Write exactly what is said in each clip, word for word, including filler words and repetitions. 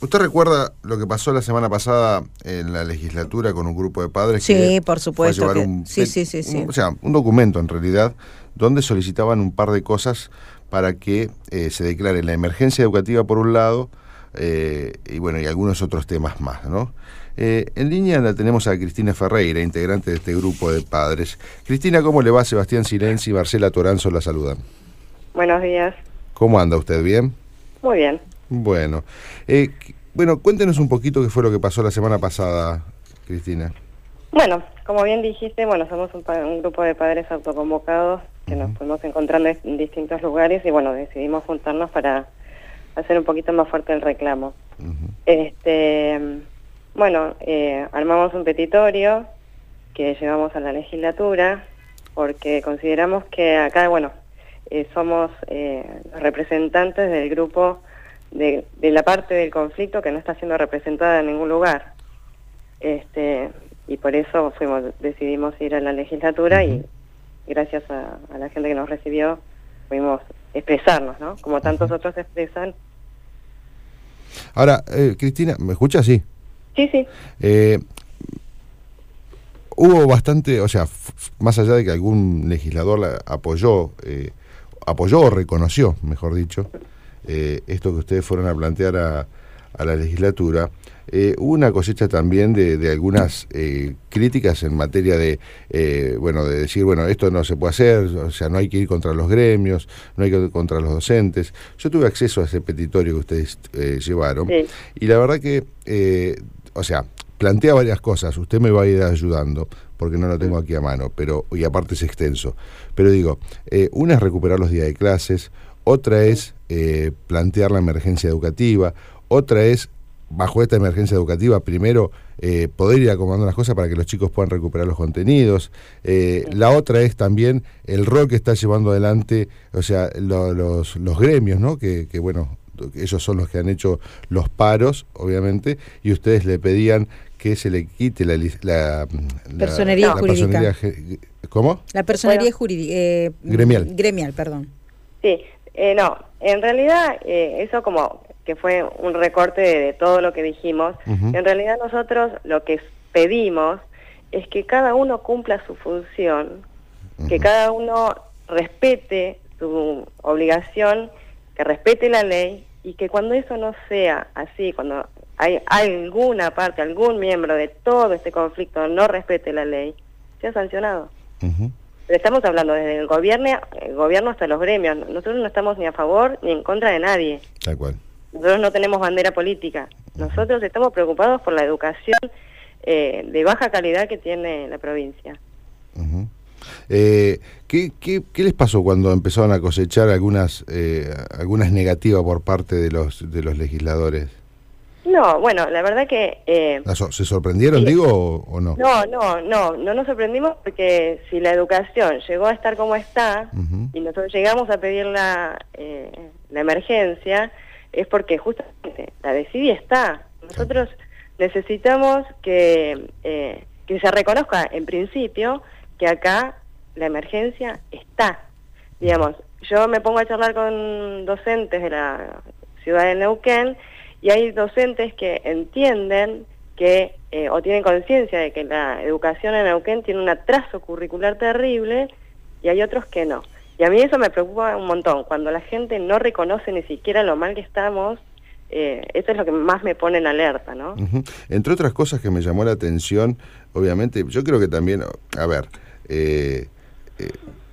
¿Usted recuerda lo que pasó la semana pasada en la legislatura con un grupo de padres? Sí, que por supuesto. Fue a llevar Que, un, sí, sí, sí, sí. Un, o sea, un documento en realidad, donde solicitaban un par de cosas para que eh, se declare la emergencia educativa por un lado, eh, y bueno, y algunos otros temas más, ¿no? Eh, en línea la tenemos a Cristina Ferreira, integrante de este grupo de padres. Cristina, ¿cómo le va? Sebastián Silenzi y Marcela Toranzo la saludan. Buenos días. ¿Cómo anda usted? ¿Bien? Muy bien. Bueno, eh, bueno, cuéntenos un poquito qué fue lo que pasó la semana pasada, Cristina. Bueno, como bien dijiste, bueno, somos un, un grupo de padres autoconvocados que uh-huh. nos fuimos encontrando en distintos lugares y bueno, decidimos juntarnos para hacer un poquito más fuerte el reclamo. Uh-huh. Este, bueno, eh, armamos un petitorio que llevamos a la legislatura porque consideramos que acá, bueno, eh, somos eh, los representantes del grupo De, de la parte del conflicto que no está siendo representada en ningún lugar. Este, y por eso fuimos, decidimos ir a la legislatura uh-huh. y gracias a, a la gente que nos recibió pudimos expresarnos, ¿no? Como tantos uh-huh. otros expresan. Ahora, eh, Cristina, ¿me escucha? Sí. Sí, sí. Eh, hubo bastante, o sea, f- más allá de que algún legislador la apoyó, eh, apoyó o reconoció, mejor dicho, Eh, esto que ustedes fueron a plantear a, a la legislatura, eh, hubo una cosecha también de, de algunas eh, críticas en materia de, eh, bueno, de decir, bueno, esto no se puede hacer, o sea, no hay que ir contra los gremios, no hay que ir contra los docentes. Yo tuve acceso a ese petitorio que ustedes eh, llevaron, sí. Y la verdad que, eh, o sea, plantea varias cosas, usted me va a ir ayudando, porque no lo tengo aquí a mano, pero y aparte es extenso, pero digo, eh, una es recuperar los días de clases, otra es eh, plantear la emergencia educativa, otra es, bajo esta emergencia educativa, primero eh, poder ir acomodando las cosas para que los chicos puedan recuperar los contenidos, eh, la otra es también el rol que está llevando adelante, o sea, lo, los, los gremios, ¿no? Que, que bueno, ellos son los que han hecho los paros, obviamente, y ustedes le pedían que se le quite la... la, personería la, jurídica. La personería, ¿cómo? La personería bueno, jurídica. Eh, gremial. Gremial, perdón. Sí. Eh, no, en realidad eh, eso como que fue un recorte de, de todo lo que dijimos. Uh-huh. En realidad nosotros lo que pedimos es que cada uno cumpla su función, uh-huh. que cada uno respete su obligación, que respete la ley y que cuando eso no sea así, cuando hay alguna parte, algún miembro de todo este conflicto no respete la ley, sea sancionado. Uh-huh. Pero estamos hablando desde el gobierno, el gobierno hasta los gremios. Nosotros no estamos ni a favor ni en contra de nadie. Tal cual. Nosotros no tenemos bandera política. Uh-huh. Nosotros estamos preocupados por la educación eh, de baja calidad que tiene la provincia. Uh-huh. Eh, ¿qué, qué, ¿Qué les pasó cuando empezaron a cosechar algunas eh, algunas negativas por parte de los de los legisladores? No, bueno, la verdad que... Eh, ¿Se sorprendieron, sí. digo, o, o no? No, no, no, no nos sorprendimos porque si la educación llegó a estar como está, uh-huh. y nosotros llegamos a pedir la, eh, la emergencia, es porque justamente la de C I D I está. Nosotros necesitamos que, eh, que se reconozca en principio que acá la emergencia está. Digamos, yo me pongo a charlar con docentes de la ciudad de Neuquén, y hay docentes que entienden que, eh, o tienen conciencia de que la educación en Neuquén tiene un atraso curricular terrible, y hay otros que no. Y a mí eso me preocupa un montón, cuando la gente no reconoce ni siquiera lo mal que estamos, eh, eso es lo que más me pone en alerta, ¿no? Uh-huh. Entre otras cosas que me llamó la atención, obviamente, yo creo que también, a ver, eh, eh,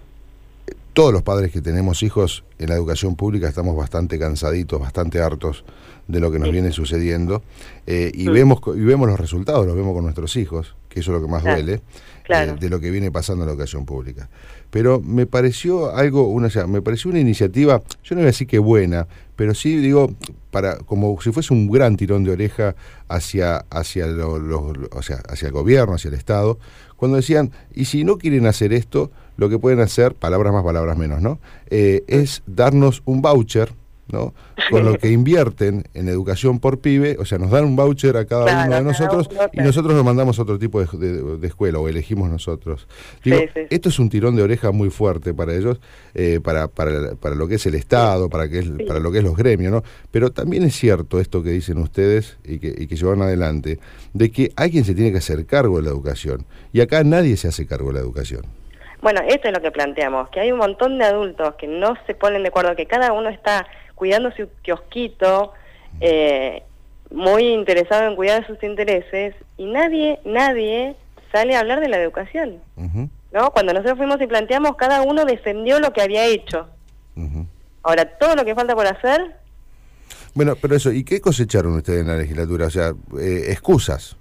todos los padres que tenemos hijos en la educación pública estamos bastante cansaditos, bastante hartos de lo que nos sí. viene sucediendo, eh, y, sí. vemos, y vemos los resultados, los vemos con nuestros hijos, que eso es lo que más claro. duele, claro. eh, de lo que viene pasando en la educación pública. Pero me pareció algo, una, o sea, me pareció una iniciativa, yo no voy a decir que buena, pero sí digo, para como si fuese un gran tirón de oreja hacia, hacia, lo, lo, lo, o sea, hacia el gobierno, hacia el Estado, cuando decían, y si no quieren hacer esto, lo que pueden hacer, palabras más, palabras menos, ¿no? Eh, es darnos un voucher, ¿no? Con lo que invierten en educación por pibe, o sea, nos dan un voucher a cada claro, uno de nosotros uno, claro. y nosotros nos mandamos a otro tipo de, de, de escuela o elegimos nosotros. Digo, sí, sí. Esto es un tirón de oreja muy fuerte para ellos, eh, para, para, para lo que es el Estado, sí. para, que es, sí. para lo que es los gremios, ¿no? Pero también es cierto esto que dicen ustedes y que, y que llevan adelante, de que alguien se tiene que hacer cargo de la educación, y acá nadie se hace cargo de la educación. Bueno, esto es lo que planteamos, que hay un montón de adultos que no se ponen de acuerdo, que cada uno está cuidando su kiosquito, eh, muy interesado en cuidar sus intereses, y nadie, nadie sale a hablar de la educación, uh-huh. ¿no? Cuando nosotros fuimos y planteamos, cada uno defendió lo que había hecho. Uh-huh. Ahora, todo lo que falta por hacer... Bueno, pero eso, ¿y qué cosecharon ustedes en la legislatura? O sea, eh, excusas.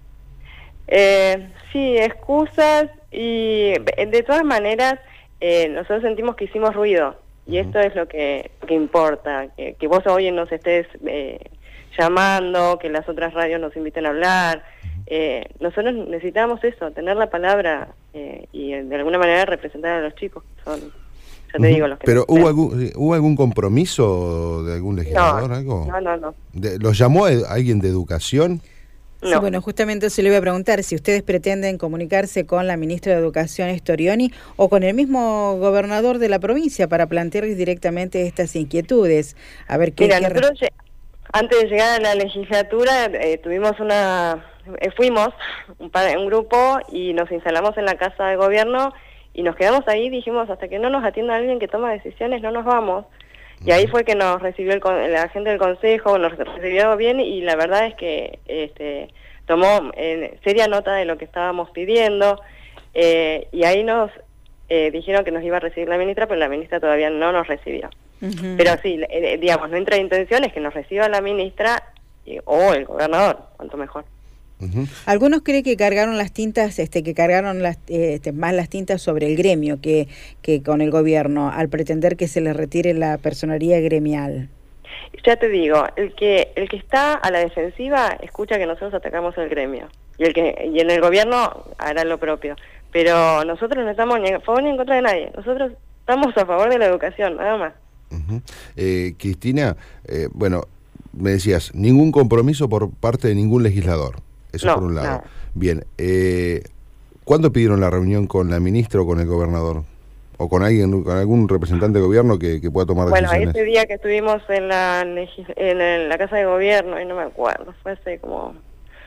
Eh, sí, excusas, y de todas maneras, eh, nosotros sentimos que hicimos ruido. Y esto es lo que, que importa, que, que vos hoy nos estés eh, llamando, que las otras radios nos inviten a hablar. Eh, nosotros necesitamos eso, tener la palabra eh, y de alguna manera representar a los chicos. Son, ya te uh-huh. digo, los que... ¿Pero hubo algún, hubo algún compromiso de algún legislador? No, algo? no, no. no. De, ¿Los llamó a alguien de educación? No. Sí, bueno, justamente eso le iba a preguntar, si ustedes pretenden comunicarse con la ministra de Educación, Storioni, o con el mismo gobernador de la provincia para plantearles directamente estas inquietudes. A ver qué... Mira, qué... nosotros antes de llegar a la legislatura eh, tuvimos una... Eh, fuimos un, un grupo y nos instalamos en la Casa de Gobierno y nos quedamos ahí, dijimos, hasta que no nos atienda alguien que toma decisiones, no nos vamos. Y ahí fue que nos recibió el, la gente del consejo, nos recibió bien, y la verdad es que este, tomó eh, seria nota de lo que estábamos pidiendo, eh, y ahí nos eh, dijeron que nos iba a recibir la ministra, pero la ministra todavía no nos recibió. Uh-huh. Pero sí, eh, digamos, nuestra intención es que nos reciba la ministra y, o el gobernador, cuanto mejor. Uh-huh. Algunos creen que cargaron las tintas, este, que cargaron las, este, más las tintas sobre el gremio que, que con el gobierno, al pretender que se les retire la personería gremial. Ya te digo, el que el que está a la defensiva escucha que nosotros atacamos el gremio, y el que y en el gobierno hará lo propio. Pero nosotros no estamos ni a favor ni en contra de nadie. Nosotros estamos a favor de la educación, nada más. Uh-huh. eh, Cristina, eh, bueno, me decías, ningún compromiso por parte de ningún legislador. Eso no, por un lado. Nada. Bien, eh, ¿cuándo pidieron la reunión con la ministra o con el gobernador? ¿O con alguien, con algún representante de gobierno que, que pueda tomar bueno, decisiones? Bueno, ese día que estuvimos en la en el, la Casa de Gobierno, y no me acuerdo, fue hace como...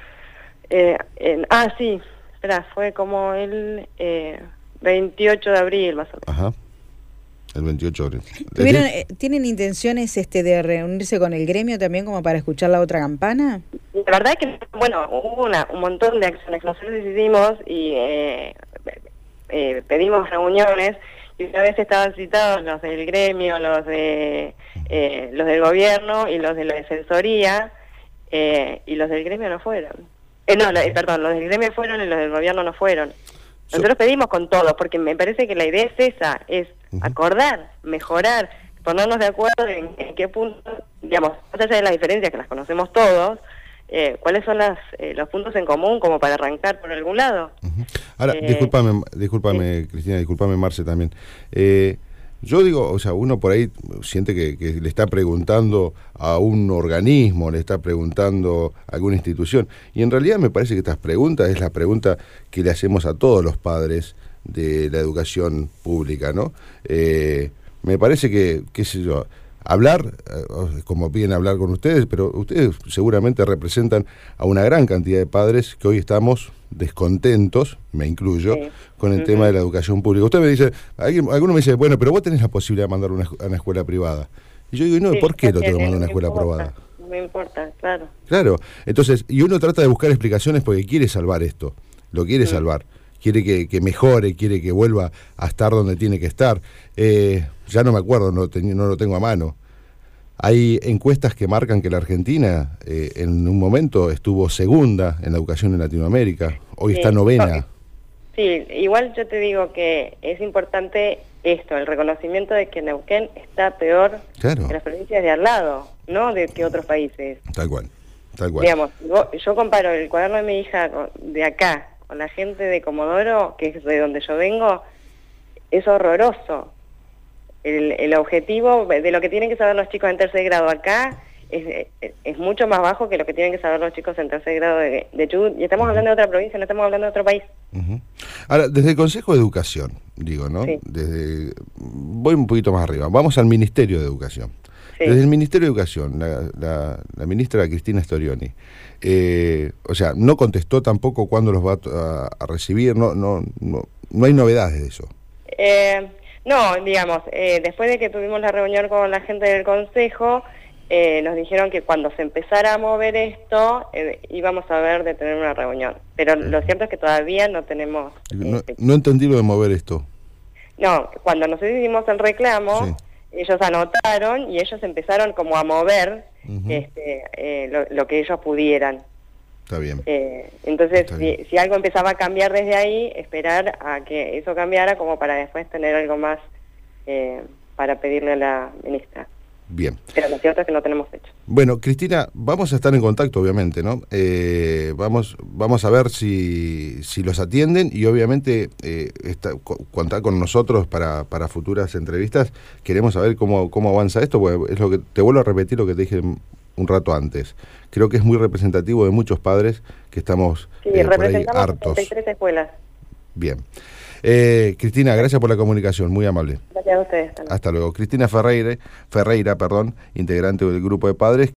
Eh, en, ah, sí, espera, fue como el eh, veintiocho de abril, más o menos. Ajá. El veintiocho de abril. ¿Tuvieron, eh, ¿Tienen intenciones este de reunirse con el gremio también como para escuchar la otra campana? La verdad es que, bueno, hubo una, un montón de acciones que nosotros decidimos y eh, eh, pedimos reuniones, y una vez estaban citados los del gremio, los de eh, los del gobierno y los de la defensoría, eh, y los del gremio no fueron. Eh, no, lo, eh, perdón, los del gremio fueron y los del gobierno no fueron. Nosotros pedimos con todos, porque me parece que la idea es esa, es uh-huh. acordar, mejorar, ponernos de acuerdo en, en qué punto, digamos, más allá de las diferencias que las conocemos todos, eh, cuáles son las, eh, los puntos en común como para arrancar por algún lado. Uh-huh. Ahora, eh, discúlpame, discúlpame sí. Cristina, discúlpame Marce también. Eh, yo digo, o sea, uno por ahí siente que, que le está preguntando a un organismo, le está preguntando a alguna institución, y en realidad me parece que estas preguntas es la pregunta que le hacemos a todos los padres de la educación pública, ¿no? Eh, me parece que, qué sé yo, hablar, eh, como piden hablar con ustedes, pero ustedes seguramente representan a una gran cantidad de padres que hoy estamos descontentos, me incluyo, sí. con el uh-huh. tema de la educación pública. Usted me dice, alguien, alguno me dice, bueno, pero vos tenés la posibilidad de mandar una, a una escuela privada. Y yo digo, no, sí, ¿por qué lo tengo que mandar a una escuela importa, privada? No me importa, claro. Claro, entonces, y uno trata de buscar explicaciones porque quiere salvar esto, lo quiere uh-huh. salvar. Quiere que, que mejore, quiere que vuelva a estar donde tiene que estar. Eh, ya no me acuerdo, no, ten, no lo tengo a mano. Hay encuestas que marcan que la Argentina eh, en un momento estuvo segunda en la educación en Latinoamérica, hoy sí, está novena. Sí, igual yo te digo que es importante esto, el reconocimiento de que Neuquén está peor claro. que las provincias de al lado, no de que otros países. Tal cual, tal cual. Digamos, yo comparo el cuaderno de mi hija de acá con la gente de Comodoro, que es de donde yo vengo, es horroroso. el, el objetivo de lo que tienen que saber los chicos en tercer grado acá es, es mucho más bajo que lo que tienen que saber los chicos en tercer grado de, de Chubut, y estamos hablando de otra provincia, no estamos hablando de otro país. Uh-huh. Ahora, desde el Consejo de Educación, digo, ¿no? Sí. Desde, voy un poquito más arriba, vamos al Ministerio de Educación. Sí. Desde el Ministerio de Educación, la, la, la ministra Cristina Storioni, eh, o sea, no contestó tampoco cuándo los va a, a recibir, no, no, no, no hay novedades de eso. Eh, no, digamos, eh, después de que tuvimos la reunión con la gente del Consejo, eh, nos dijeron que cuando se empezara a mover esto, eh, íbamos a ver de tener una reunión. Pero lo cierto es que todavía no tenemos... No, eh, no entendí lo de mover esto. No, cuando nosotros hicimos el reclamo... Sí. Ellos anotaron y ellos empezaron como a mover Uh-huh. este, eh, lo, lo que ellos pudieran. Está bien. Eh, entonces, Está si, bien. si algo empezaba a cambiar desde ahí, esperar a que eso cambiara como para después tener algo más eh, para pedirle a la ministra. Bien. Pero lo cierto es que no tenemos fecha. Bueno, Cristina, vamos a estar en contacto, obviamente, ¿no? Eh, vamos, vamos a ver si, si los atienden y obviamente eh, está, cu- contar con nosotros para, para futuras entrevistas. Queremos saber cómo, cómo avanza esto, porque es lo que te vuelvo a repetir lo que te dije un rato antes. Creo que es muy representativo de muchos padres que estamos Sí, eh, por ahí representamos hartos. setenta y tres escuelas. Bien. Eh, Cristina, gracias por la comunicación, muy amable. Gracias a ustedes también. Hasta luego. Cristina Ferreira, Ferreira, perdón, integrante del grupo de padres.